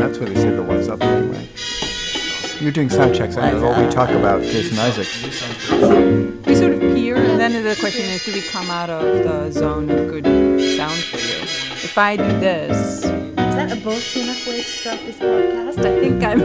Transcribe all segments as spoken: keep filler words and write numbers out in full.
That's where they say the what's up thing, right? You're doing sound checks. I know what we talk about, Jason Isaacs. We sort of peer, and then the question is, do we come out of the zone of good sound for you? If I do this... Is that a bullshit enough way to start this podcast? I think I'm...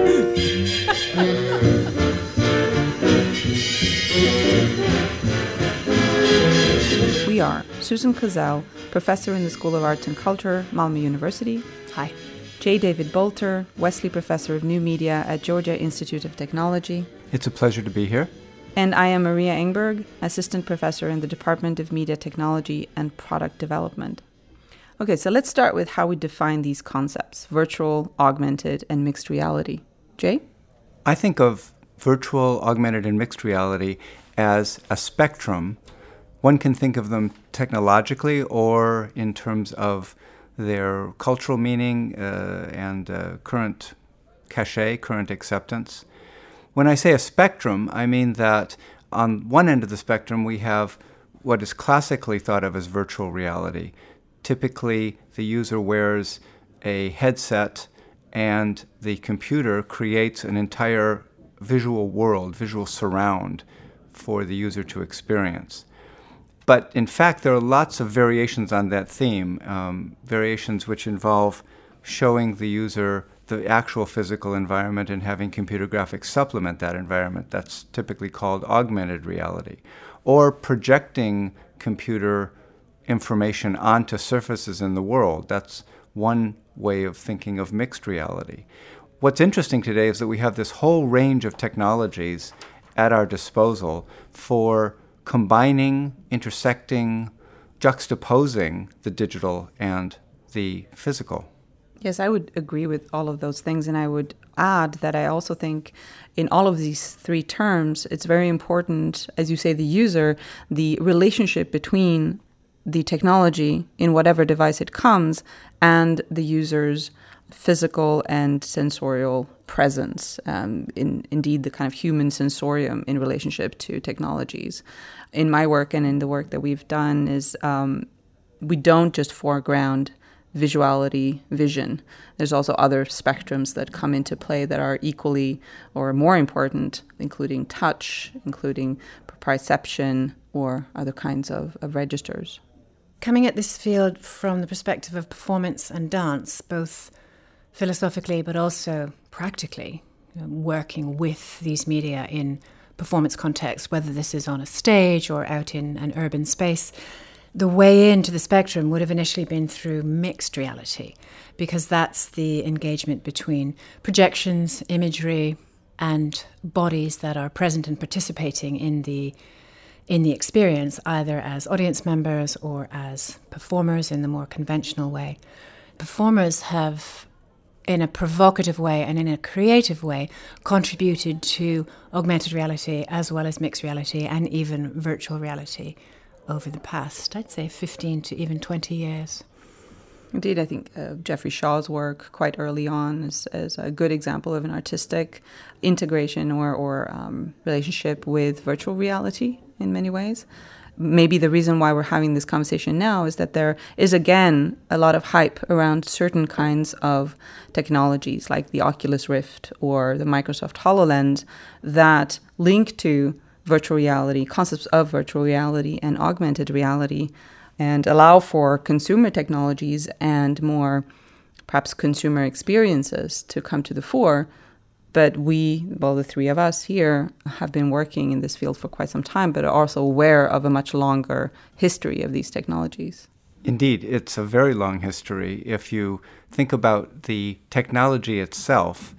We are Susan Kozel, professor in the School of Arts and Culture, Malmö University. Hi. J. David Bolter, Wesley Professor of New Media at Georgia Institute of Technology. It's a pleasure to be here. And I am Maria Engberg, Assistant Professor in the Department of Media Technology and Product Development. Okay, so let's start with how we define these concepts, virtual, augmented, and mixed reality. Jay? I think of virtual, augmented, and mixed reality as a spectrum. One can think of them technologically or in terms of their cultural meaning uh, and uh, current cachet, current acceptance. When I say a spectrum, I mean that on one end of the spectrum we have what is classically thought of as virtual reality. Typically, the user wears a headset and the computer creates an entire visual world, visual surround for the user to experience. But in fact, there are lots of variations on that theme, um, variations which involve showing the user the actual physical environment and having computer graphics supplement that environment. That's typically called augmented reality. Or projecting computer information onto surfaces in the world. That's one way of thinking of mixed reality. What's interesting today is that we have this whole range of technologies at our disposal for combining, intersecting, juxtaposing the digital and the physical. Yes, I would agree with all of those things, and I would add that I also think in all of these three terms, it's very important, as you say, the user, the relationship between the technology in whatever device it comes and the user's physical and sensorial presence, um, in indeed the kind of human sensorium in relationship to technologies. In my work and in the work that we've done is um, we don't just foreground visuality, vision. There's also other spectrums that come into play that are equally or more important, including touch, including proprioception, or other kinds of, of registers. Coming at this field from the perspective of performance and dance, both philosophically but also practically, you know, working with these media in performance context, whether this is on a stage or out in an urban space, the way into the spectrum would have initially been through mixed reality, because that's the engagement between projections, imagery, and bodies that are present and participating in the in the experience, either as audience members or as performers in the more conventional way. Performers have, in a provocative way and in a creative way, contributed to augmented reality as well as mixed reality and even virtual reality over the past, I'd say, fifteen to even twenty years. Indeed, I think uh, Geoffrey Shaw's work quite early on is, is a good example of an artistic integration or, or um, relationship with virtual reality in many ways. Maybe the reason why we're having this conversation now is that there is, again, a lot of hype around certain kinds of technologies like the Oculus Rift or the Microsoft HoloLens that link to virtual reality, concepts of virtual reality and augmented reality, and allow for consumer technologies and more perhaps consumer experiences to come to the fore. But we, well, the three of us here, have been working in this field for quite some time, but are also aware of a much longer history of these technologies. Indeed, it's a very long history. If you think about the technology itself,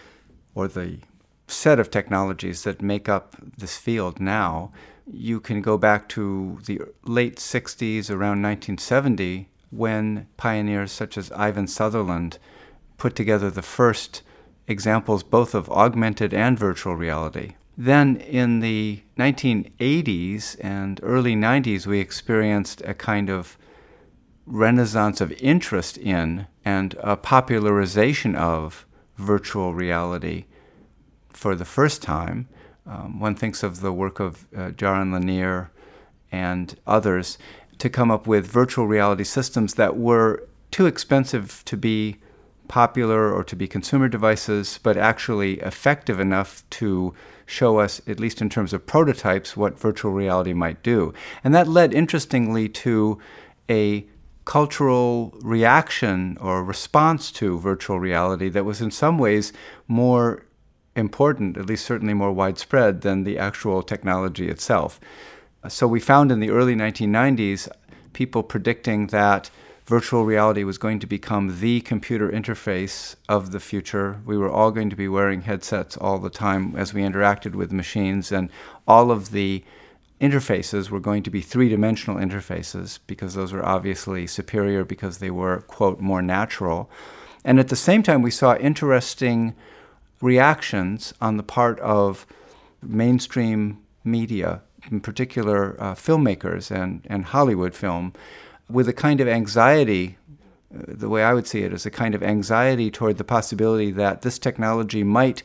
or the set of technologies that make up this field now, you can go back to the late sixties, around nineteen seventy, when pioneers such as Ivan Sutherland put together the first examples both of augmented and virtual reality. Then in the nineteen eighties and early nineties, we experienced a kind of renaissance of interest in and a popularization of virtual reality for the first time. Um, one thinks of the work of uh, Jaron Lanier and others to come up with virtual reality systems that were too expensive to be popular or to be consumer devices, but actually effective enough to show us, at least in terms of prototypes, what virtual reality might do. And that led, interestingly, to a cultural reaction or response to virtual reality that was in some ways more important, at least certainly more widespread, than the actual technology itself. So we found in the early nineteen nineties people predicting that virtual reality was going to become the computer interface of the future. We were all going to be wearing headsets all the time as we interacted with machines, and all of the interfaces were going to be three-dimensional interfaces because those were obviously superior because they were, quote, more natural. And at the same time, we saw interesting reactions on the part of mainstream media, in particular uh, filmmakers and, and Hollywood film, with a kind of anxiety. Uh, the way I would see it is a kind of anxiety toward the possibility that this technology might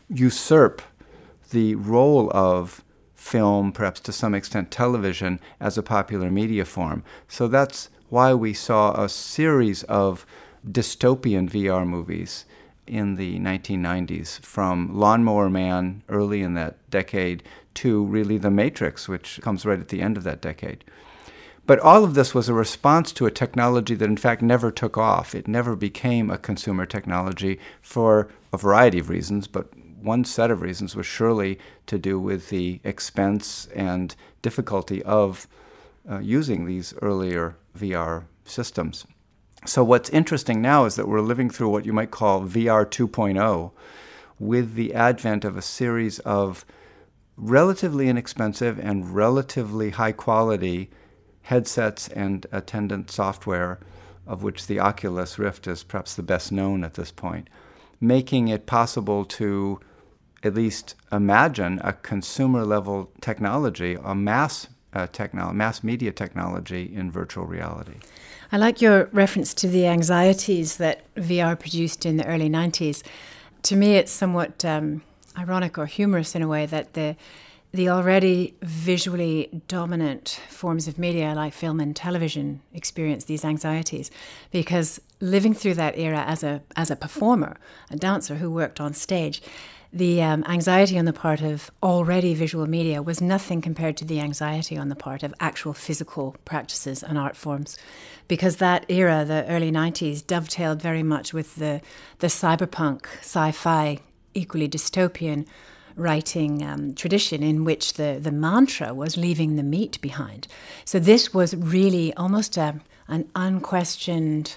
usurp the role of film, perhaps to some extent television, as a popular media form. So that's why we saw a series of dystopian V R movies in the nineteen nineties, from Lawnmower Man early in that decade to really The Matrix, which comes right at the end of that decade. But all of this was a response to a technology that in fact never took off. It never became a consumer technology for a variety of reasons, but one set of reasons was surely to do with the expense and difficulty of uh, using these earlier V R systems. So what's interesting now is that we're living through what you might call V R two point oh, with the advent of a series of relatively inexpensive and relatively high-quality headsets and attendant software, of which the Oculus Rift is perhaps the best known at this point, making it possible to at least imagine a consumer-level technology, a mass uh, technology, mass media technology in virtual reality. I like your reference to the anxieties that V R produced in the early nineties. To me, it's somewhat um, ironic or humorous in a way that the the already visually dominant forms of media like film and television experience these anxieties, because living through that era as a as a performer, a dancer who worked on stage, the um, anxiety on the part of already visual media was nothing compared to the anxiety on the part of actual physical practices and art forms, because that era, the early nineties, dovetailed very much with the, the cyberpunk, sci-fi, equally dystopian writing um, tradition in which the, the mantra was leaving the meat behind. So this was really almost a, an unquestioned,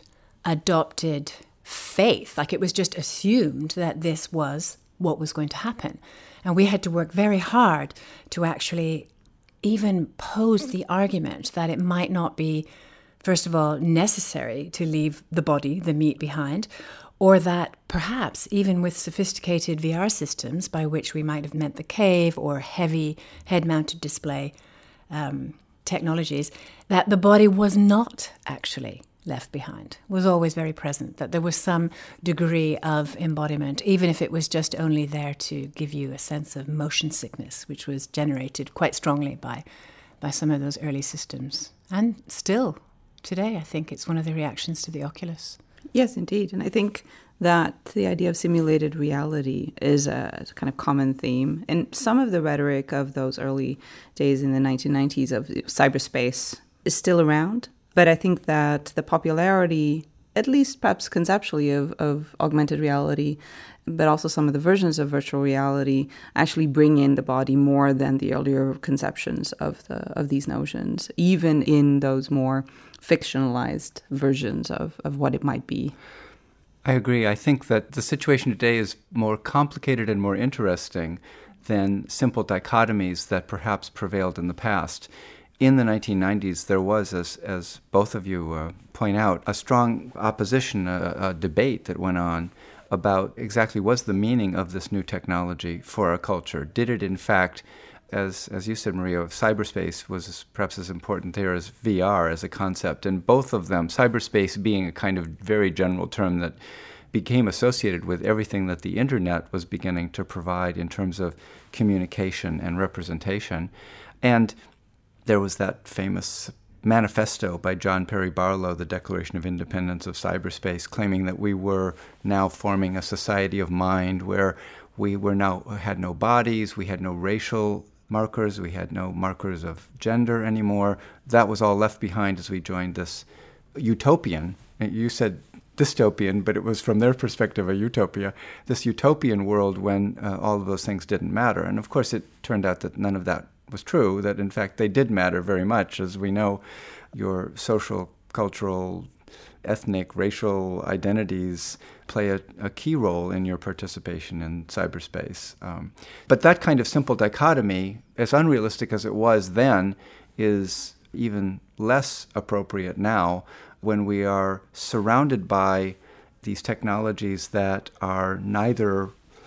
adopted faith. Like it was just assumed that this was what was going to happen. And we had to work very hard to actually even pose the argument that it might not be, first of all, necessary to leave the body, the meat behind, or that perhaps even with sophisticated V R systems, by which we might have meant the cave or heavy head-mounted display um, technologies, that the body was not actually left behind, was always very present, that there was some degree of embodiment, even if it was just only there to give you a sense of motion sickness, which was generated quite strongly by, by some of those early systems. And still, today, I think it's one of the reactions to the Oculus. Yes, indeed. And I think that the idea of simulated reality is a kind of common theme. And some of the rhetoric of those early days in the nineteen nineties of cyberspace is still around. But I think that the popularity, at least perhaps conceptually, of, of augmented reality, but also some of the versions of virtual reality, actually bring in the body more than the earlier conceptions of the of these notions, even in those more fictionalized versions of, of what it might be. I agree. I think that the situation today is more complicated and more interesting than simple dichotomies that perhaps prevailed in the past. In the nineteen nineties, there was, as as both of you uh, point out, a strong opposition, a, a debate that went on about exactly what's the meaning of this new technology for our culture. Did it, in fact, as as you said, Maria, cyberspace was perhaps as important there as V R as a concept, and both of them, cyberspace being a kind of very general term that became associated with everything that the internet was beginning to provide in terms of communication and representation. And there was that famous manifesto by John Perry Barlow, the Declaration of Independence of Cyberspace, claiming that we were now forming a society of mind where we were now had no bodies, we had no racial markers, we had no markers of gender anymore. That was all left behind as we joined this utopian, you said dystopian, but it was from their perspective a utopia, this utopian world when uh, all of those things didn't matter. And of course it turned out that none of that was true, that in fact they did matter very much. As we know, your social, cultural, ethnic, racial identities play a, a key role in your participation in cyberspace. Um, but that kind of simple dichotomy, as unrealistic as it was then, is even less appropriate now when we are surrounded by these technologies that are neither,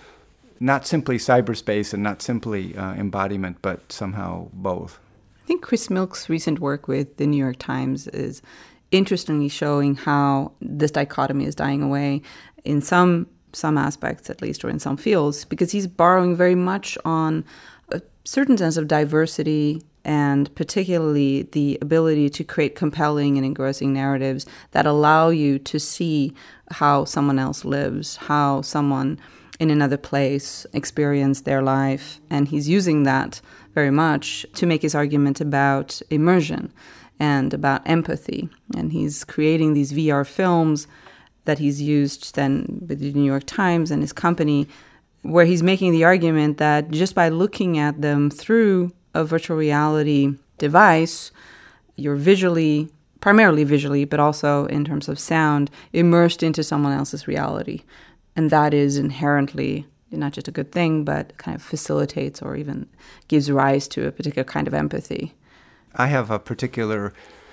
not simply cyberspace and not simply uh, embodiment, but somehow both. I think Chris Milk's recent work with the New York Times is interestingly showing how this dichotomy is dying away in some some aspects, at least, or in some fields, because he's borrowing very much on a certain sense of diversity and particularly the ability to create compelling and engrossing narratives that allow you to see how someone else lives, how someone in another place experienced their life. And he's using that very much to make his argument about immersion and about empathy. And he's creating these V R films that he's used then with the New York Times and his company, where he's making the argument that just by looking at them through a virtual reality device, you're visually, primarily visually, but also in terms of sound, immersed into someone else's reality. And that is inherently not just a good thing, but kind of facilitates or even gives rise to a particular kind of empathy. I have a particular,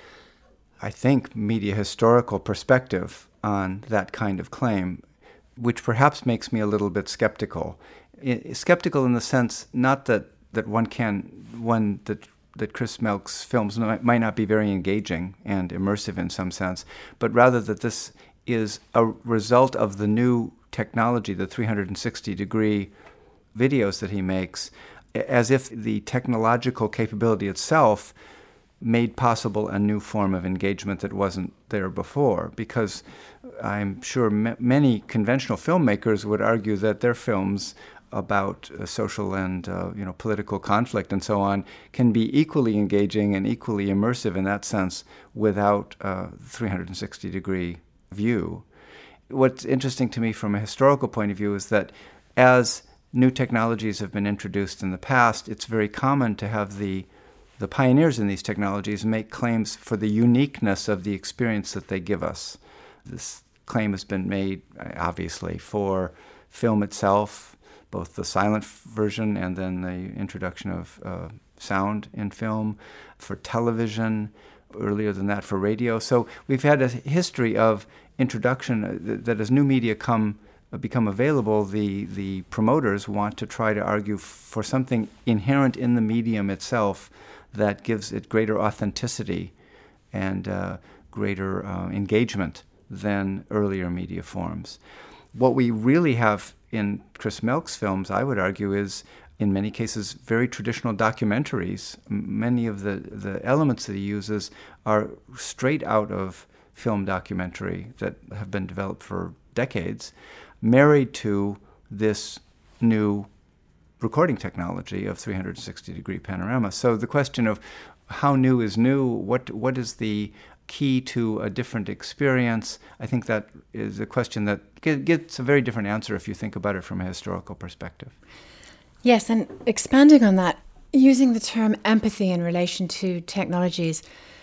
I think, media historical perspective on that kind of claim, which perhaps makes me a little bit skeptical. I, skeptical in the sense not that, that one can, one that that Chris Milk's films might, might not be very engaging and immersive in some sense, but rather that this is a result of the new technology, the three hundred sixty degree videos that he makes, as if the technological capability itself made possible a new form of engagement that wasn't there before. Because I'm sure m- many conventional filmmakers would argue that their films about uh, social and uh, you know political conflict and so on can be equally engaging and equally immersive in that sense without a three hundred sixty degree view. What's interesting to me from a historical point of view is that as new technologies have been introduced in the past, it's very common to have the the pioneers in these technologies make claims for the uniqueness of the experience that they give us. This claim has been made, obviously, for film itself, both the silent version and then the introduction of uh, sound in film, for television, earlier than that for radio. So we've had a history of introduction that, that as new media come become available, the, the promoters want to try to argue for something inherent in the medium itself that gives it greater authenticity and uh, greater uh, engagement than earlier media forms. What we really have in Chris Milk's films, I would argue, is in many cases very traditional documentaries. Many of the, the elements that he uses are straight out of film documentary that have been developed for decades, married to this new recording technology of three hundred sixty degree panorama. So the question of how new is new, what what is the key to a different experience, I think that is a question that gets a very different answer if you think about it from a historical perspective. Yes, and expanding on that, using the term empathy in relation to technologies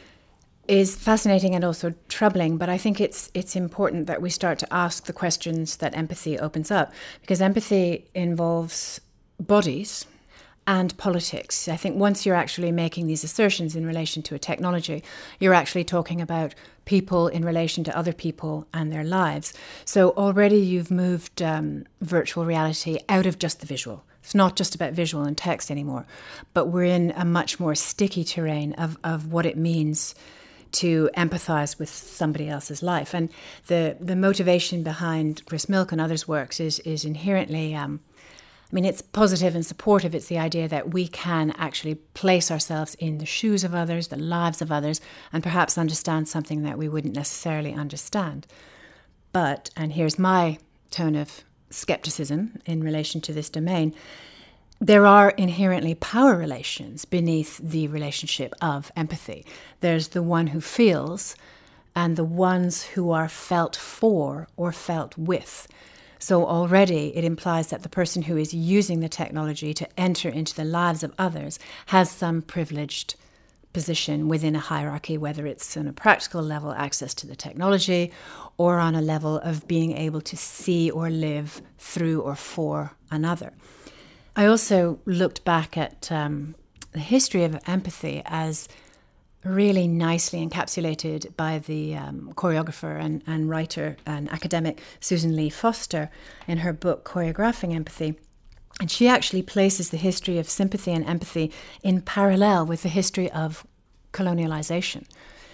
is fascinating and also troubling, but I think it's it's important that we start to ask the questions that empathy opens up, because empathy involves bodies and politics. I think once you're actually making these assertions in relation to a technology, you're actually talking about people in relation to other people and their lives. So already you've moved um, virtual reality out of just the visual. It's not just about visual and text anymore, but we're in a much more sticky terrain of, of what it means to empathize with somebody else's life. And the, the motivation behind Chris Milk and others' works is, is inherently um, I mean, it's positive and supportive. It's the idea that we can actually place ourselves in the shoes of others, the lives of others, and perhaps understand something that we wouldn't necessarily understand. But, and here's my tone of skepticism in relation to this domain, there are inherently power relations beneath the relationship of empathy. There's the one who feels and the ones who are felt for or felt with. So already it implies that the person who is using the technology to enter into the lives of others has some privileged position within a hierarchy, whether it's on a practical level, access to the technology, or on a level of being able to see or live through or for another. I also looked back at um, the history of empathy as really nicely encapsulated by the um, choreographer and, and writer and academic Susan Lee Foster in her book Choreographing Empathy. And she actually places the history of sympathy and empathy in parallel with the history of colonialization.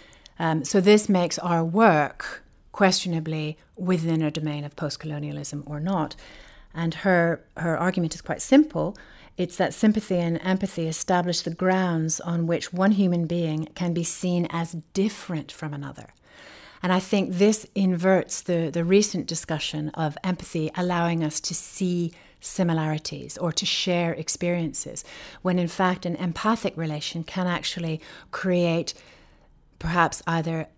Um, so this makes our work questionably within a domain of post-colonialism or not. And her, her argument is quite simple. It's that sympathy and empathy establish the grounds on which one human being can be seen as different from another. And I think this inverts the, the recent discussion of empathy allowing us to see similarities or to share experiences, when in fact an empathic relation can actually create perhaps either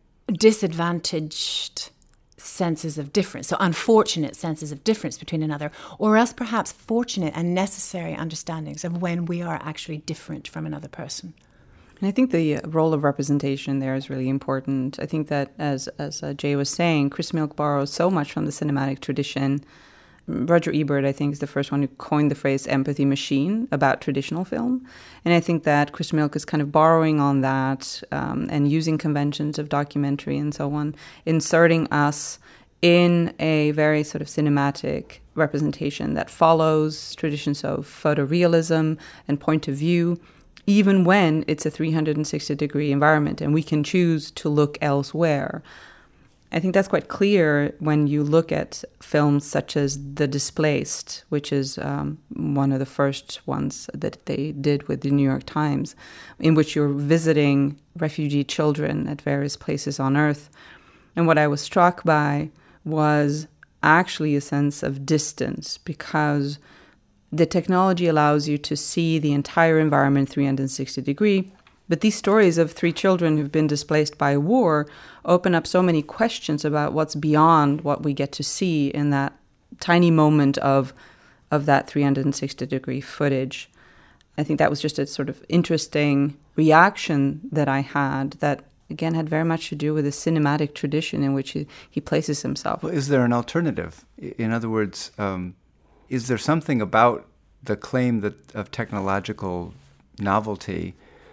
disadvantaged senses of difference, so unfortunate senses of difference between another, or else perhaps fortunate and necessary understandings of when we are actually different from another person. And I think the role of representation there is really important. I think that, as as uh, Jay was saying, Chris Milk borrows so much from the cinematic tradition. Roger Ebert, I think, is the first one who coined the phrase empathy machine about traditional film. And I think that Chris Milk is kind of borrowing on that um, and using conventions of documentary and so on, inserting us in a very sort of cinematic representation that follows traditions of photorealism and point of view, even when it's a three hundred sixty degree environment and we can choose to look elsewhere. I think that's quite clear when you look at films such as The Displaced, which is um, one of the first ones that they did with the New York Times, in which you're visiting refugee children at various places on Earth. And what I was struck by was actually a sense of distance, because the technology allows you to see the entire environment three hundred sixty degree. But these stories of three children who've been displaced by war open up so many questions about what's beyond what we get to see in that tiny moment of of that three hundred sixty degree footage. I think that was just a sort of interesting reaction that I had that, again, had very much to do with the cinematic tradition in which he, he places himself. Well, is there an alternative? In other words, um, is there something about the claim that of technological novelty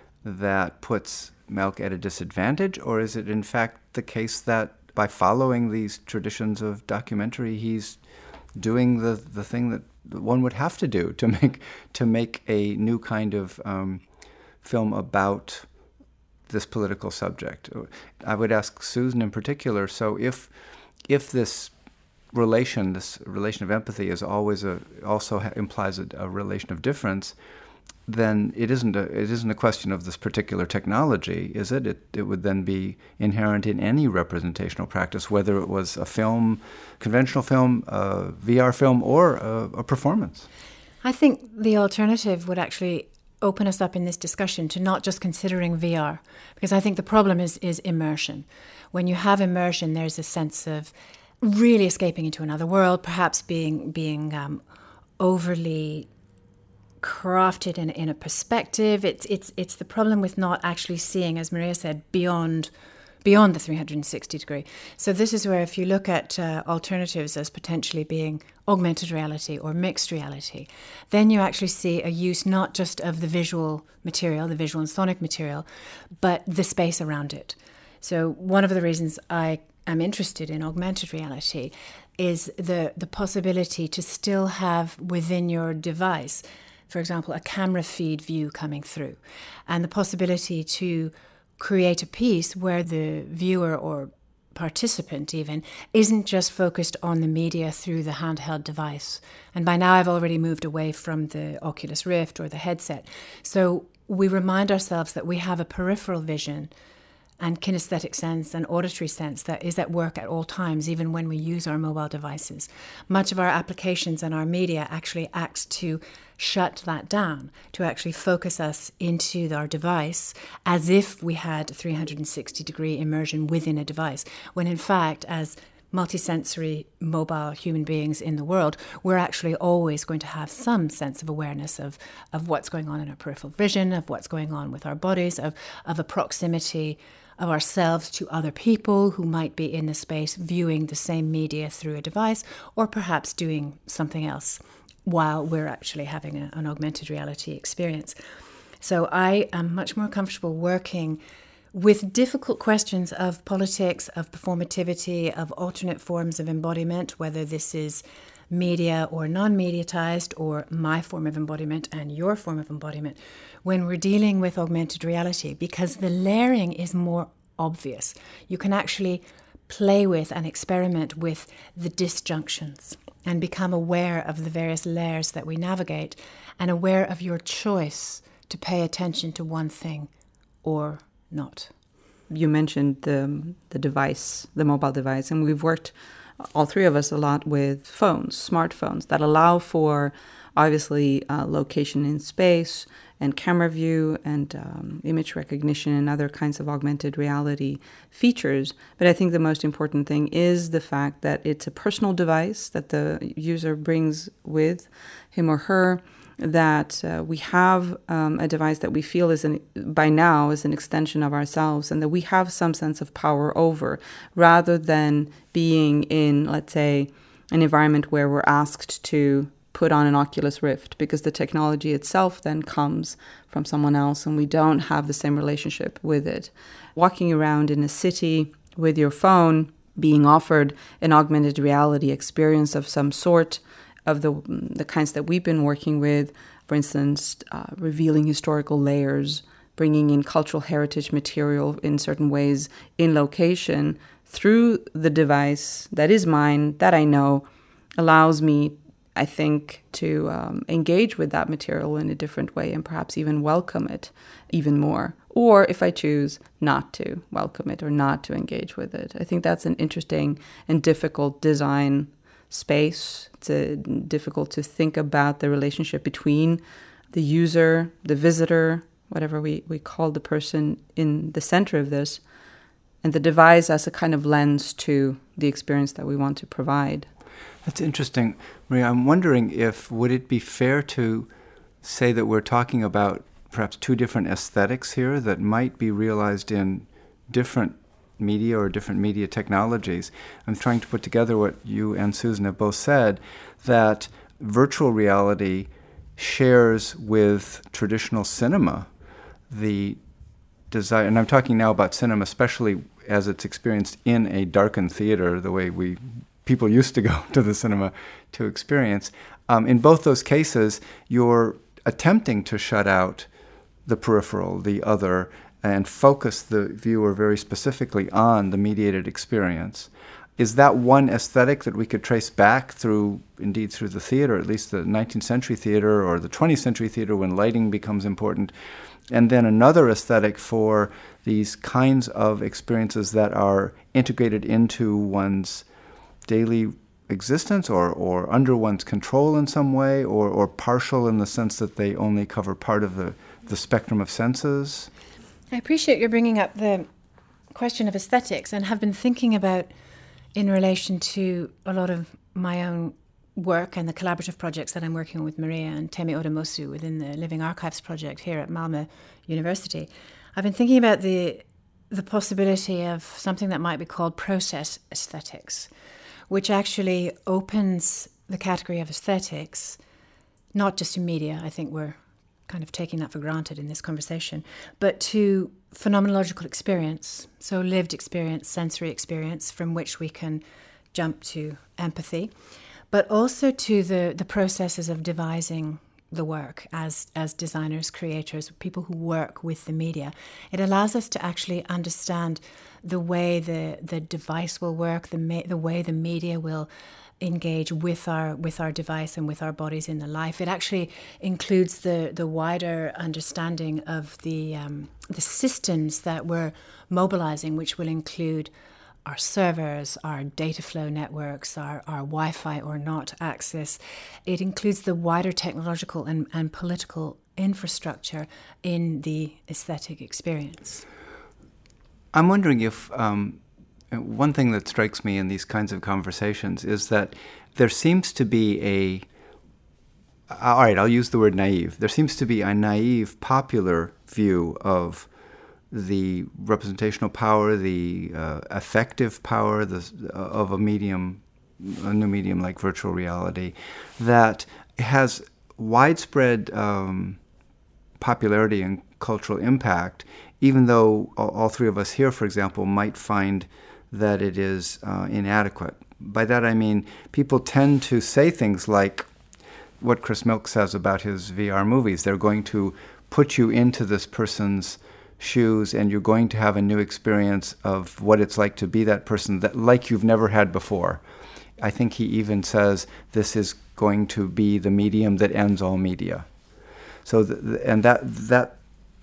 that puts Milk at a disadvantage, or is it in fact the case that by following these traditions of documentary, he's doing the, the thing that one would have to do to make to make a new kind of um, film about this political subject? I would ask Susan in particular. So if if this relation, this relation of empathy, is always a also ha- implies a, a relation of difference, then it isn't a it isn't a question of this particular technology, is it? It it would then be inherent in any representational practice, whether it was a film, conventional film, a V R film, or a, a performance. I think the alternative would actually open us up in this discussion to not just considering V R, because I think the problem is is immersion. When you have immersion, there's a sense of really escaping into another world, perhaps being being um, overly crafted in, in a perspective. It's it's it's the problem with not actually seeing, as Maria said, beyond beyond the three hundred sixty degree. So this is where, if you look at uh, alternatives as potentially being augmented reality or mixed reality, then you actually see a use not just of the visual material, the visual and sonic material, but the space around it. So one of the reasons I am interested in augmented reality is the the possibility to still have within your device, for example, a camera feed view coming through, and the possibility to create a piece where the viewer or participant even isn't just focused on the media through the handheld device. And by now I've already moved away from the Oculus Rift or the headset. So we remind ourselves that we have a peripheral vision and kinesthetic sense and auditory sense that is at work at all times, even when we use our mobile devices. Much of our applications and our media actually acts to shut that down, to actually focus us into our device as if we had three hundred sixty degree immersion within a device, when in fact, as multisensory mobile human beings in the world, we're actually always going to have some sense of awareness of, of what's going on in our peripheral vision, of what's going on with our bodies, of, of a proximity of ourselves to other people who might be in the space viewing the same media through a device, or perhaps doing something else while we're actually having a, an augmented reality experience. So I am much more comfortable working with difficult questions of politics, of performativity, of alternate forms of embodiment, whether this is media or non-mediatized, or my form of embodiment and your form of embodiment, when we're dealing with augmented reality, because the layering is more obvious. You can actually play with and experiment with the disjunctions and become aware of the various layers that we navigate, and aware of your choice to pay attention to one thing or not. You mentioned the the device, the mobile device, and we've worked, all three of us, a lot with phones, smartphones, that allow for, obviously, uh, location in space and camera view and um, image recognition and other kinds of augmented reality features. But I think the most important thing is the fact that it's a personal device that the user brings with him or her, that uh, we have um, a device that we feel is an, by now is an extension of ourselves, and that we have some sense of power over, rather than being in, let's say, an environment where we're asked to put on an Oculus Rift, because the technology itself then comes from someone else and we don't have the same relationship with it. Walking around in a city with your phone, being offered an augmented reality experience of some sort, of the the kinds that we've been working with, for instance, uh, revealing historical layers, bringing in cultural heritage material in certain ways in location through the device that is mine, that I know, allows me, I think, to um, engage with that material in a different way and perhaps even welcome it even more. Or if I choose not to welcome it or not to engage with it. I think that's an interesting and difficult design space. It's uh, difficult to think about the relationship between the user, the visitor, whatever we, we call the person in the center of this, and the device as a kind of lens to the experience that we want to provide. That's interesting. Maria, I'm wondering if, would it be fair to say that we're talking about perhaps two different aesthetics here that might be realized in different media or different media technologies? I'm trying to put together what you and Susan have both said, that virtual reality shares with traditional cinema the desire, and I'm talking now about cinema especially as it's experienced in a darkened theater, the way we people used to go to the cinema to experience. Um, in both those cases, you're attempting to shut out the peripheral, the other, and focus the viewer very specifically on the mediated experience. Is that one aesthetic that we could trace back through, indeed through the theater, at least the nineteenth century theater or the twentieth century theater when lighting becomes important? And then another aesthetic for these kinds of experiences that are integrated into one's daily existence or, or under one's control in some way, or, or partial in the sense that they only cover part of the, the spectrum of senses? I appreciate you bringing up the question of aesthetics, and have been thinking about in relation to a lot of my own work and the collaborative projects that I'm working on with Maria and Temi Odamosu within the Living Archives project here at Malmö University. I've been thinking about the the possibility of something that might be called process aesthetics, which actually opens the category of aesthetics, not just to media. I think we're kind of taking that for granted in this conversation, but to phenomenological experience, so lived experience, sensory experience, from which we can jump to empathy, but also to the, the processes of devising the work as as designers, creators, people who work with the media. It allows us to actually understand the way the the device will work, the ma- the way the media will engage with our with our device and with our bodies in the life. It actually includes the the wider understanding of the um, the systems that we're mobilizing, which will include our servers, our data flow networks, our, our Wi-Fi or not access. It includes the wider technological and, and political infrastructure in the aesthetic experience. I'm wondering if um, one thing that strikes me in these kinds of conversations is that there seems to be a, all right, I'll use the word naive. There seems to be a naive popular view of the representational power, the uh, effective power the, uh, of a medium, a new medium like virtual reality, that has widespread um, popularity and cultural impact, even though all three of us here, for example, might find that it is uh, inadequate. By that I mean people tend to say things like what Chris Milk says about his V R movies. They're going to put you into this person's shoes, and you're going to have a new experience of what it's like to be that person, that like you've never had before. I think he even says this is going to be the medium that ends all media. So, the, and that that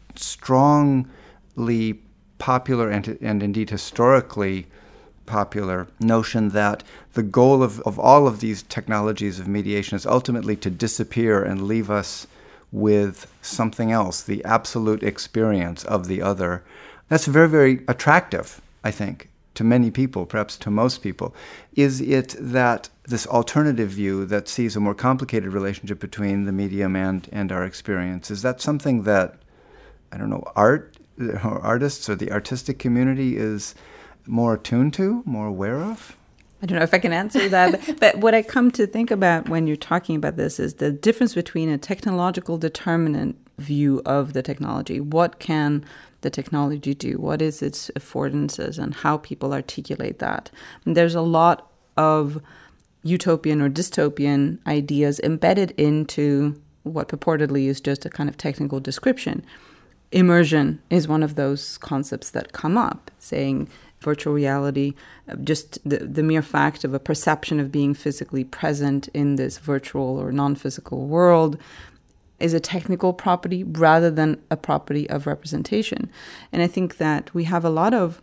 strongly popular and, and indeed historically popular notion that the goal of, of all of these technologies of mediation is ultimately to disappear and leave us with something else, the absolute experience of the other. That's very, very attractive, I think, to many people, perhaps to most people. Is it that this alternative view that sees a more complicated relationship between the medium and, and our experience, is that something that, I don't know, art or artists or the artistic community is more attuned to, more aware of? I don't know if I can answer that, but, but what I come to think about when you're talking about this is the difference between a technological determinant view of the technology. What can the technology do? What is its affordances, and how people articulate that? And there's a lot of utopian or dystopian ideas embedded into what purportedly is just a kind of technical description. Immersion is one of those concepts that come up, saying virtual reality, just the, the mere fact of a perception of being physically present in this virtual or non-physical world is a technical property rather than a property of representation. And I think that we have a lot of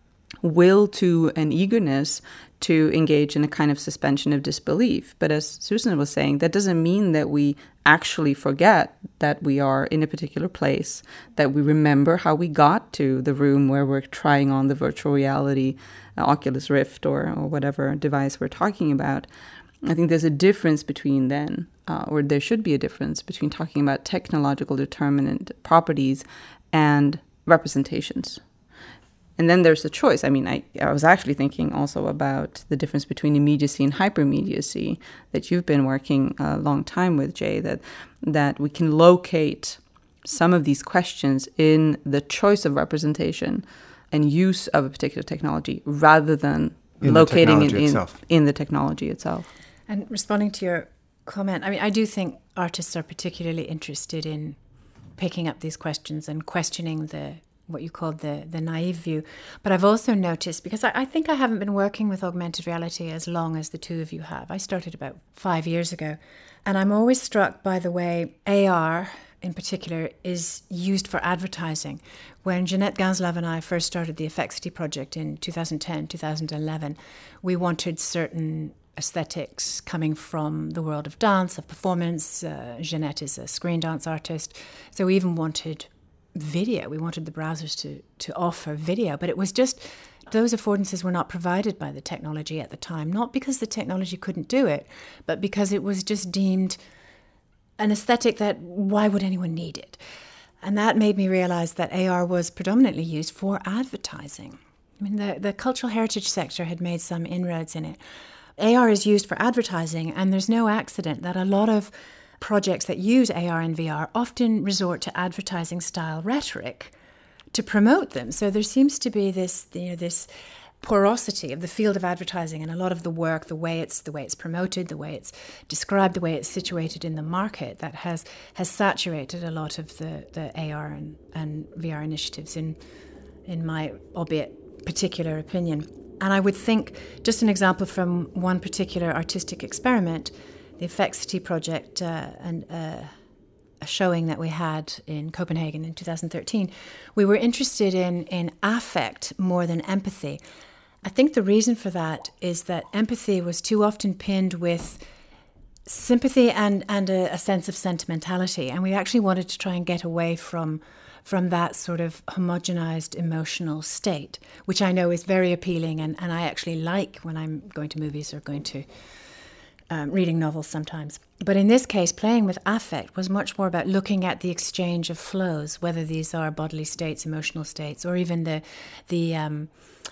will to and eagerness to engage in a kind of suspension of disbelief. But as Susan was saying, that doesn't mean that we actually forget that we are in a particular place, that we remember how we got to the room where we're trying on the virtual reality uh, Oculus Rift or, or whatever device we're talking about. I think there's a difference between then, uh, or there should be a difference between talking about technological determinant properties and representations. And then there's the choice. I mean, I, I was actually thinking also about the difference between immediacy and hypermediacy that you've been working a long time with, Jay, that that we can locate some of these questions in the choice of representation and use of a particular technology rather than in locating it in, in the technology itself. And responding to your comment, I mean, I do think artists are particularly interested in picking up these questions and questioning the what you called the, the naive view. But I've also noticed, because I, I think I haven't been working with augmented reality as long as the two of you have. I started about five years ago. And I'm always struck by the way A R, in particular, is used for advertising. When Jeanette Ganslav and I first started the Effexity project in two thousand ten, two thousand eleven, we wanted certain aesthetics coming from the world of dance, of performance. Uh, Jeanette is a screen dance artist. So we even wanted video. We wanted the browsers to, to offer video, but it was just those affordances were not provided by the technology at the time, not because the technology couldn't do it, but because it was just deemed an aesthetic that why would anyone need it? And that made me realize that A R was predominantly used for advertising. I mean, the, the cultural heritage sector had made some inroads in it. A R is used for advertising, and there's no accident that a lot of projects that use A R and V R often resort to advertising style rhetoric to promote them. So there seems to be this, you know, this porosity of the field of advertising and a lot of the work, the way it's the way it's promoted, the way it's described, the way it's situated in the market, that has has saturated a lot of the, the A R and, and V R initiatives in in my, albeit particular opinion. And I would think, just an example from one particular artistic experiment, the Effexity project uh, and uh, a showing that we had in Copenhagen in two thousand thirteen, we were interested in, in affect more than empathy. I think the reason for that is that empathy was too often pinned with sympathy and, and a, a sense of sentimentality. And we actually wanted to try and get away from from that sort of homogenized emotional state, which I know is very appealing and, and I actually like when I'm going to movies or going to um, reading novels sometimes. But in this case, playing with affect was much more about looking at the exchange of flows, whether these are bodily states, emotional states, or even the the um,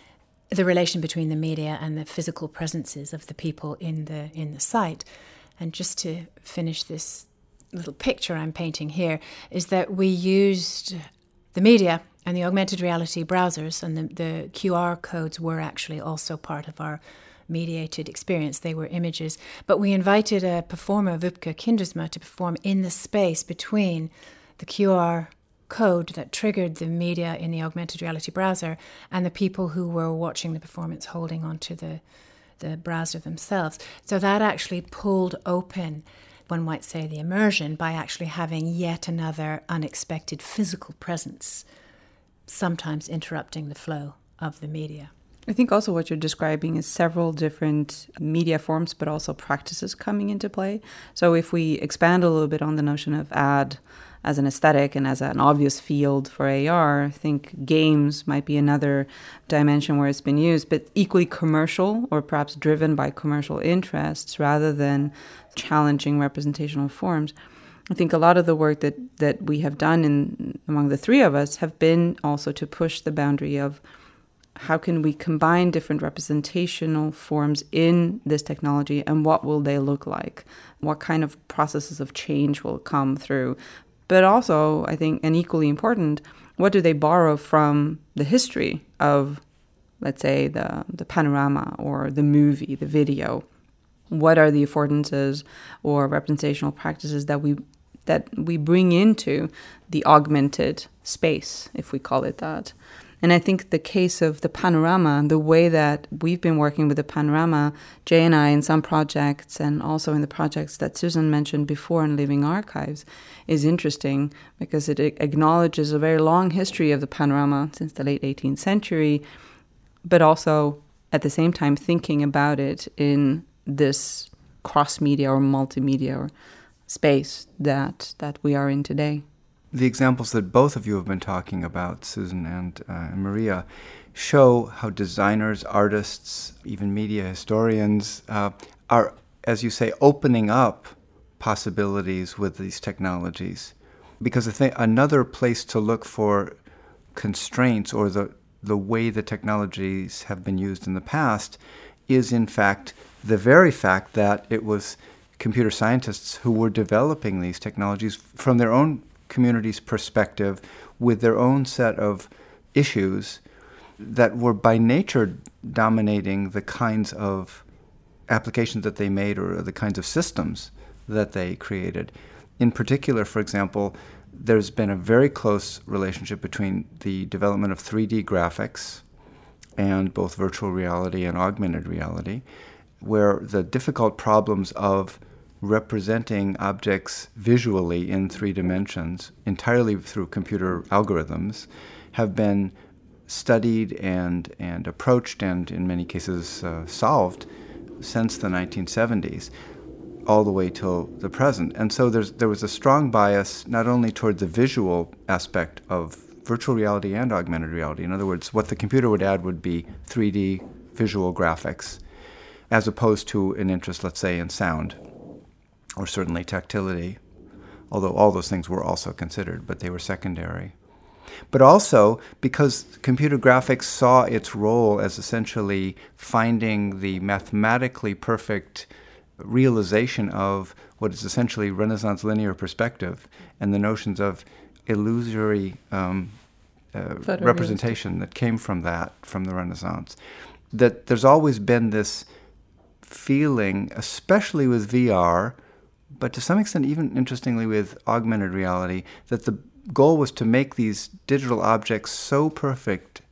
the relation between the media and the physical presences of the people in the in the site. And just to finish this little picture I'm painting here, is that we used the media and the augmented reality browsers, and the, the Q R codes were actually also part of our mediated experience. They were images. But we invited a performer, Wupke Kindersma, to perform in the space between the Q R code that triggered the media in the augmented reality browser and the people who were watching the performance holding onto the, the browser themselves. So that actually pulled open, one might say, the immersion by actually having yet another unexpected physical presence, sometimes interrupting the flow of the media. I think also what you're describing is several different media forms, but also practices coming into play. So if we expand a little bit on the notion of ad as an aesthetic and as an obvious field for A R, I think games might be another dimension where it's been used, but equally commercial or perhaps driven by commercial interests rather than challenging representational forms. I think a lot of the work that, that we have done in among the three of us have been also to push the boundary of how can we combine different representational forms in this technology and what will they look like? What kind of processes of change will come through? But also, I think, and equally important, what do they borrow from the history of, let's say, the, the panorama or the movie, the video? What are the affordances or representational practices that we that we bring into the augmented space, if we call it that? And I think the case of the panorama, the way that we've been working with the panorama, Jay and I in some projects and also in the projects that Susan mentioned before in Living Archives, is interesting because it acknowledges a very long history of the panorama since the late eighteenth century, but also at the same time thinking about it in this cross-media or multimedia space that, that we are in today. The examples that both of you have been talking about, Susan and, uh, and Maria, show how designers, artists, even media historians uh, are, as you say, opening up possibilities with these technologies. Because I think another place to look for constraints or the, the way the technologies have been used in the past is, in fact, the very fact that it was computer scientists who were developing these technologies from their own community's perspective with their own set of issues that were by nature dominating the kinds of applications that they made or the kinds of systems that they created. In particular, for example, there's been a very close relationship between the development of three D graphics and both virtual reality and augmented reality, where the difficult problems of representing objects visually in three dimensions entirely through computer algorithms have been studied and, and approached and in many cases uh, solved since the nineteen seventies all the way till the present. And so there's, there was a strong bias not only toward the visual aspect of virtual reality and augmented reality. In other words, what the computer would add would be three D visual graphics, as opposed to an interest, let's say, in sound, or certainly tactility, although all those things were also considered, but they were secondary. But also because computer graphics saw its role as essentially finding the mathematically perfect realization of what is essentially Renaissance linear perspective and the notions of illusory um, uh, representation that came from that, from the Renaissance. that there's always been this feeling, especially with V R, but to some extent even interestingly with augmented reality, that the goal was to make these digital objects so perfect,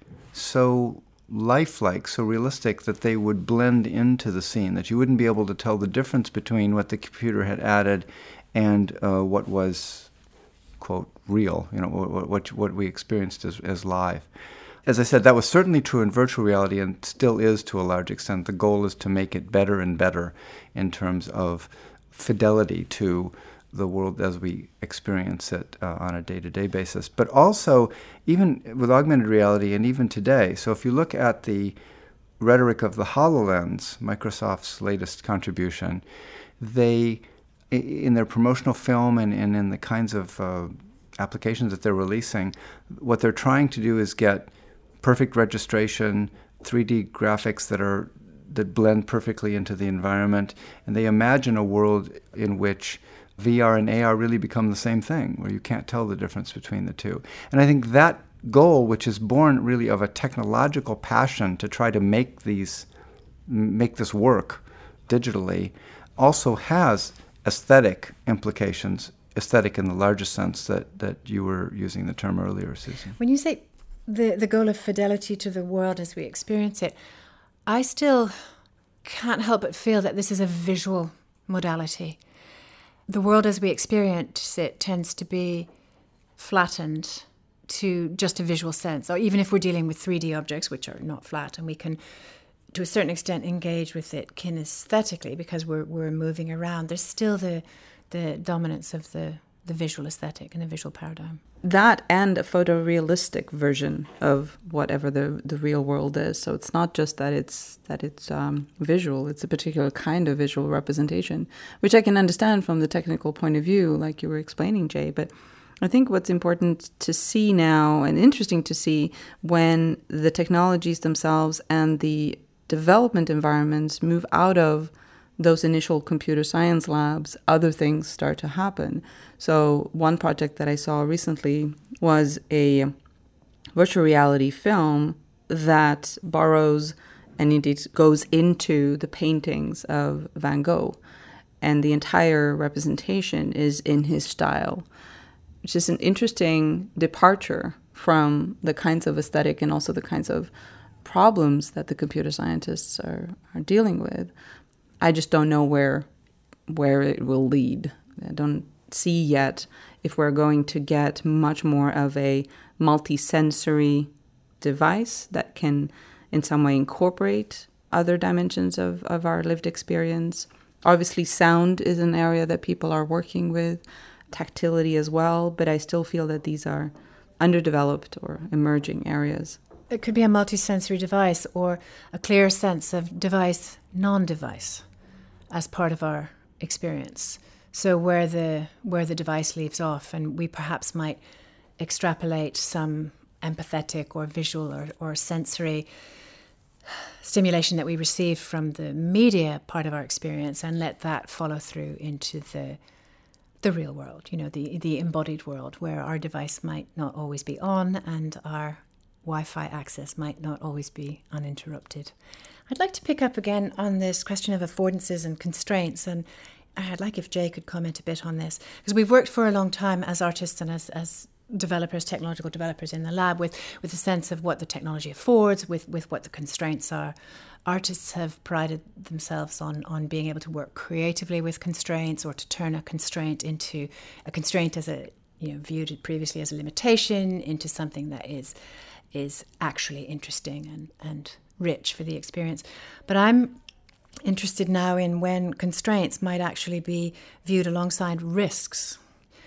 so lifelike, so realistic, that they would blend into the scene, that you wouldn't be able to tell the difference between what the computer had added and uh, what was, quote, real, you know, what what, what we experienced as, as live. As I said, that was certainly true in virtual reality and still is to a large extent. The goal is to make it better and better in terms of fidelity to the world as we experience it uh, on a day-to-day basis. But also, even with augmented reality and even today, so if you look at the rhetoric of the HoloLens, Microsoft's latest contribution, they, in their promotional film and, and in the kinds of uh, applications that they're releasing, what they're trying to do is get perfect registration, three D graphics that are that blend perfectly into the environment, and they imagine a world in which V R and A R really become the same thing, where you can't tell the difference between the two. And I think that goal, which is born really of a technological passion to try to make these, make this work digitally, also has aesthetic implications, aesthetic in the largest sense that, that you were using the term earlier, Susan. When you say the, the goal of fidelity to the world as we experience it, I still can't help but feel that this is a visual modality. The world as we experience it tends to be flattened to just a visual sense, or even if we're dealing with three D objects, which are not flat, and we can, to a certain extent, engage with it kinesthetically because we're we're moving around, there's still the the dominance of the, the visual aesthetic and the visual paradigm. That and a photorealistic version of whatever the, the real world is. So it's not just that it's that it's um, visual, it's a particular kind of visual representation, which I can understand from the technical point of view, like you were explaining, Jay. But I think what's important to see now and interesting to see when the technologies themselves and the development environments move out of those initial computer science labs, other things start to happen. So one project that I saw recently was a virtual reality film that borrows and indeed goes into the paintings of Van Gogh. And the entire representation is in his style, which is an interesting departure from the kinds of aesthetic and also the kinds of problems that the computer scientists are, are dealing with. I just don't know where where it will lead. I don't see yet if we're going to get much more of a multi-sensory device that can in some way incorporate other dimensions of, of our lived experience. Obviously, sound is an area that people are working with, tactility as well, but I still feel that these are underdeveloped or emerging areas. It could be a multi-sensory device or a clear sense of device, non-device, as part of our experience. So where the where the device leaves off, and we perhaps might extrapolate some empathetic or visual or, or sensory stimulation that we receive from the media part of our experience and let that follow through into the the real world, you know, the, the embodied world, where our device might not always be on and our Wi-Fi access might not always be uninterrupted. I'd like to pick up again on this question of affordances and constraints, and I'd like if Jay could comment a bit on this, because we've worked for a long time as artists and as, as developers, technological developers in the lab with, with a sense of what the technology affords, with, with what the constraints are. Artists have prided themselves on, on being able to work creatively with constraints or to turn a constraint into a constraint as a, you know, viewed it previously as a limitation into something that is is actually interesting and, and rich for the experience. But I'm interested now in when constraints might actually be viewed alongside risks.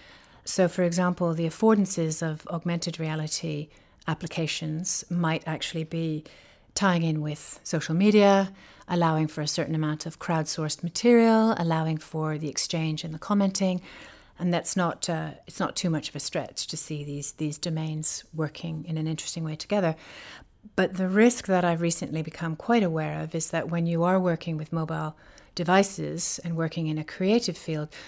So, for example, the affordances of augmented reality applications might actually be tying in with social media, allowing for a certain amount of crowdsourced material, allowing for the exchange and the commenting. And that's not uh, it's not too much of a stretch to see these these domains working in an interesting way together. But the risk that I've recently become quite aware of is that when you are working with mobile devices and working in a creative field,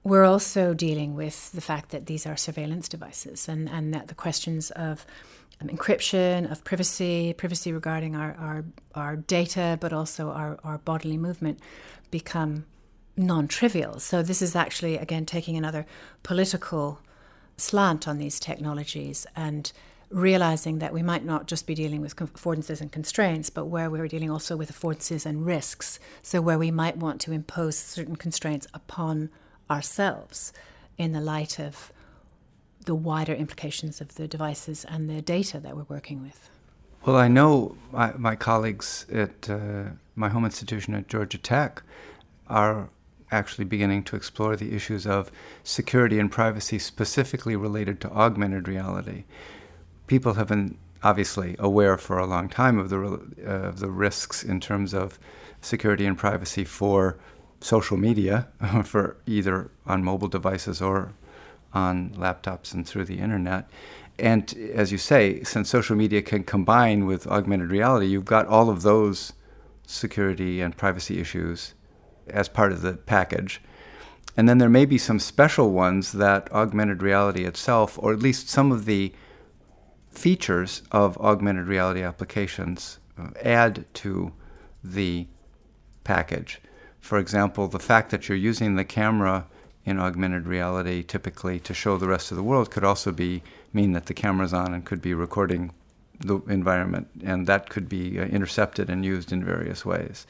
we're also dealing with the fact that these are surveillance devices, and, and that the questions of um, encryption, of privacy, privacy regarding our, our, our data, but also our, our bodily movement become non-trivial. So this is actually, again, taking another political slant on these technologies and realizing that we might not just be dealing with affordances and constraints, but where we're dealing also with affordances and risks. So where we might want to impose certain constraints upon ourselves in the light of the wider implications of the devices and the data that we're working with. Well, I know my, my colleagues at uh, my home institution at Georgia Tech are actually beginning to explore the issues of security and privacy specifically related to augmented reality. People have been obviously aware for a long time of the uh, of the risks in terms of security and privacy for social media, for either on mobile devices or on laptops and through the internet. And as you say, since social media can combine with augmented reality, you've got all of those security and privacy issues as part of the package. And then there may be some special ones that augmented reality itself, or at least some of the features of augmented reality applications, uh, add to the package. For example, the fact that you're using the camera in augmented reality typically to show the rest of the world could also be mean that the camera's on and could be recording the environment, and that could be uh, intercepted and used in various ways.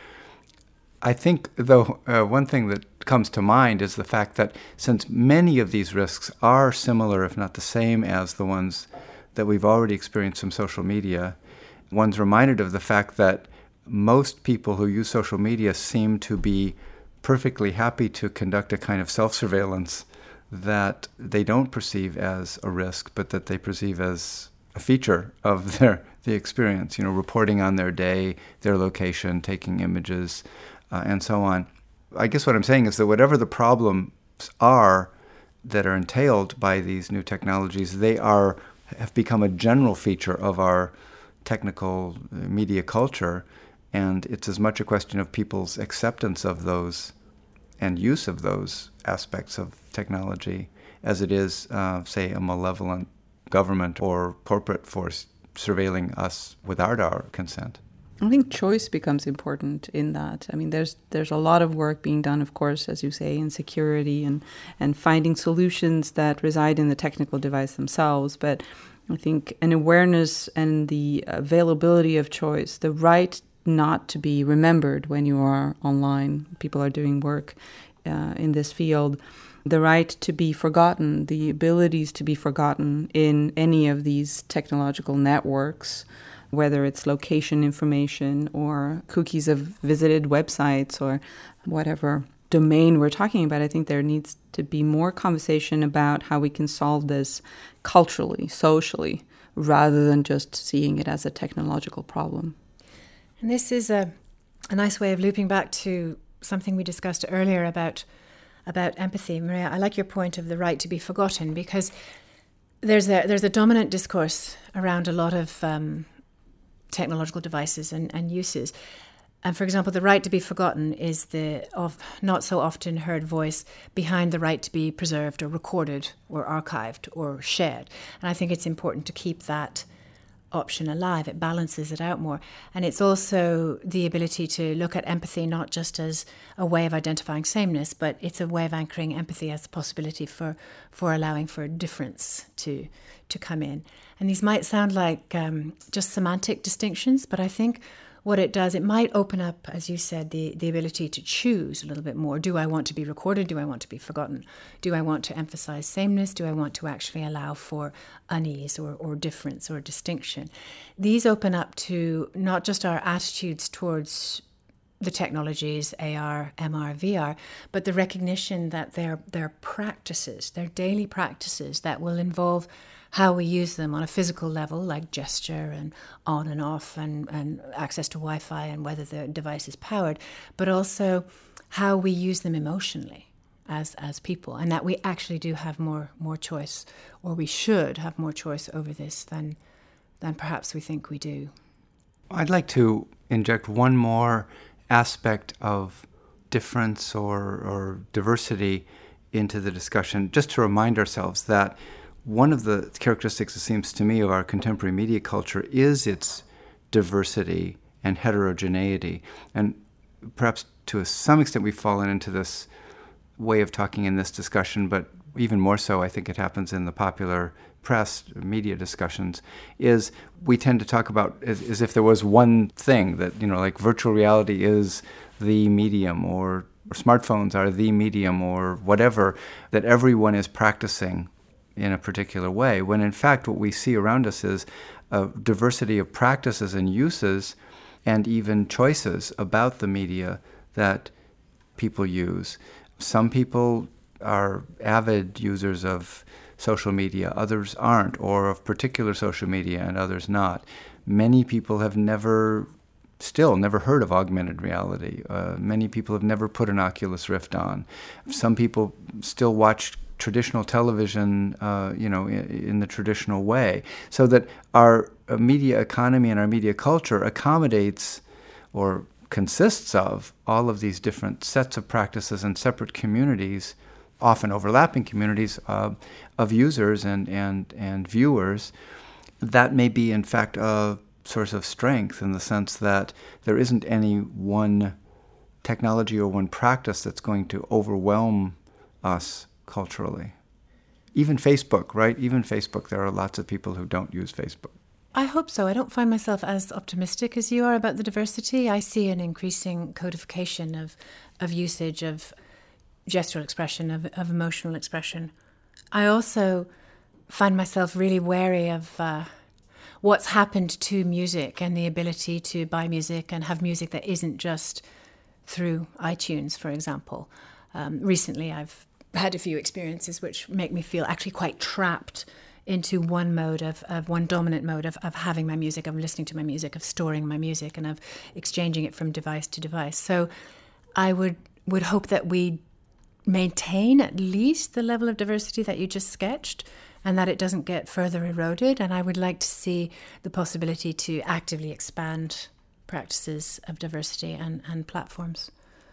I think, though, uh, one thing that comes to mind is the fact that since many of these risks are similar, if not the same, as the ones that we've already experienced from social media, one's reminded of the fact that most people who use social media seem to be perfectly happy to conduct a kind of self-surveillance that they don't perceive as a risk, but that they perceive as a feature of their the experience, you know, reporting on their day, their location, taking images, uh, and so on. I guess what I'm saying is that whatever the problems are that are entailed by these new technologies, they are have become a general feature of our technical media culture, and it's as much a question of people's acceptance of those and use of those aspects of technology as it is, uh, say, a malevolent government or corporate force surveilling us without our consent. I think choice becomes important in that. I mean, there's there's a lot of work being done, of course, as you say, in security and, and finding solutions that reside in the technical device themselves. But I think an awareness and the availability of choice, the right not to be remembered when you are online, people are doing work uh, in this field, the right to be forgotten, the abilities to be forgotten in any of these technological networks, whether it's location information or cookies of visited websites or whatever domain we're talking about. I think there needs to be more conversation about how we can solve this culturally, socially, rather than just seeing it as a technological problem. And this is a, a nice way of looping back to something we discussed earlier about about empathy. Maria, I like your point of the right to be forgotten, because there's a there's a dominant discourse around a lot of um, technological devices and, and uses. And for example, the right to be forgotten is the of not so often heard voice behind the right to be preserved or recorded or archived or shared. And I think it's important to keep that option alive. It balances it out more. And it's also the ability to look at empathy not just as a way of identifying sameness, but it's a way of anchoring empathy as a possibility for, for allowing for difference to to come in. And these might sound like um, just semantic distinctions, but I think what it does, it might open up, as you said, the, the ability to choose a little bit more. Do I want to be recorded? Do I want to be forgotten? Do I want to emphasize sameness? Do I want to actually allow for unease or, or difference or distinction? These open up to not just our attitudes towards the technologies, A R, M R, V R, but the recognition that they're, they're practices, they're daily practices that will involve how we use them on a physical level, like gesture and on and off and, and access to Wi-Fi and whether the device is powered, but also how we use them emotionally as as people, and that we actually do have more more choice, or we should have more choice over this than than perhaps we think we do. I'd like to inject one more aspect of difference or, or diversity into the discussion, just to remind ourselves that one of the characteristics, it seems to me, of our contemporary media culture is its diversity and heterogeneity. And perhaps to some extent we've fallen into this way of talking in this discussion, but even more so I think it happens in the popular press, media discussions, is we tend to talk about as, as if there was one thing that, you know, like virtual reality is the medium, or, or smartphones are the medium, or whatever, that everyone is practicing in a particular way, when in fact what we see around us is a diversity of practices and uses and even choices about the media that people use. Some people are avid users of social media, others aren't, or of particular social media and others not. Many people have never, still never heard of augmented reality. Uh, many people have never put an Oculus Rift on. Some people still watch traditional television, uh, you know, in, in the traditional way. So that our uh, media economy and our media culture accommodates or consists of all of these different sets of practices and separate communities, often overlapping communities uh, of users and, and, and viewers. That may be, in fact, a source of strength in the sense that there isn't any one technology or one practice that's going to overwhelm us culturally. Even Facebook, right? Even Facebook, there are lots of people who don't use Facebook. I hope so. I don't find myself as optimistic as you are about the diversity. I see an increasing codification of, of usage, of gestural expression, of, of emotional expression. I also find myself really wary of uh, what's happened to music and the ability to buy music and have music that isn't just through iTunes, for example. Um, recently, I've had a few experiences which make me feel actually quite trapped into one mode of, of one dominant mode of, of having my music, of listening to my music, of storing my music, and of exchanging it from device to device. So I would would hope that we maintain at least the level of diversity that you just sketched, and that it doesn't get further eroded. And I would like to see the possibility to actively expand practices of diversity and, and platforms.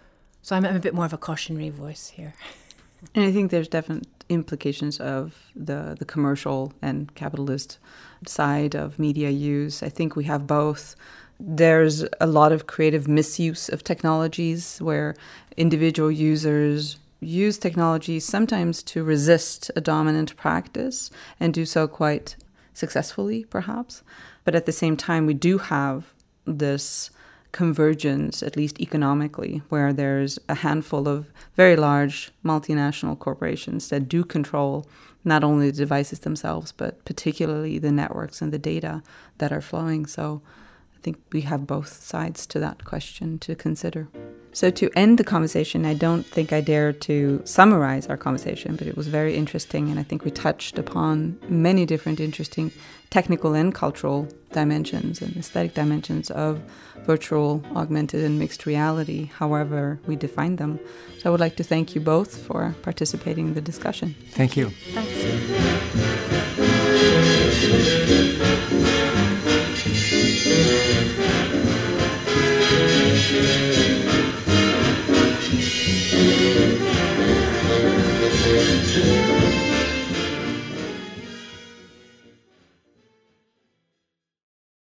So I'm, I'm a bit more of a cautionary voice here. And I think there's definite implications of the, the commercial and capitalist side of media use. I think we have both. There's a lot of creative misuse of technologies where individual users use technology sometimes to resist a dominant practice and do so quite successfully, perhaps. But at the same time, we do have this convergence, at least economically, where there's a handful of very large multinational corporations that do control not only the devices themselves, but particularly the networks and the data that are flowing. So I think we have both sides to that question to consider. So to end the conversation, I don't think I dare to summarize our conversation, but it was very interesting, and I think we touched upon many different interesting technical and cultural dimensions and aesthetic dimensions of virtual, augmented, and mixed reality, however we define them. So I would like to thank you both for participating in the discussion. Thank you. Thanks.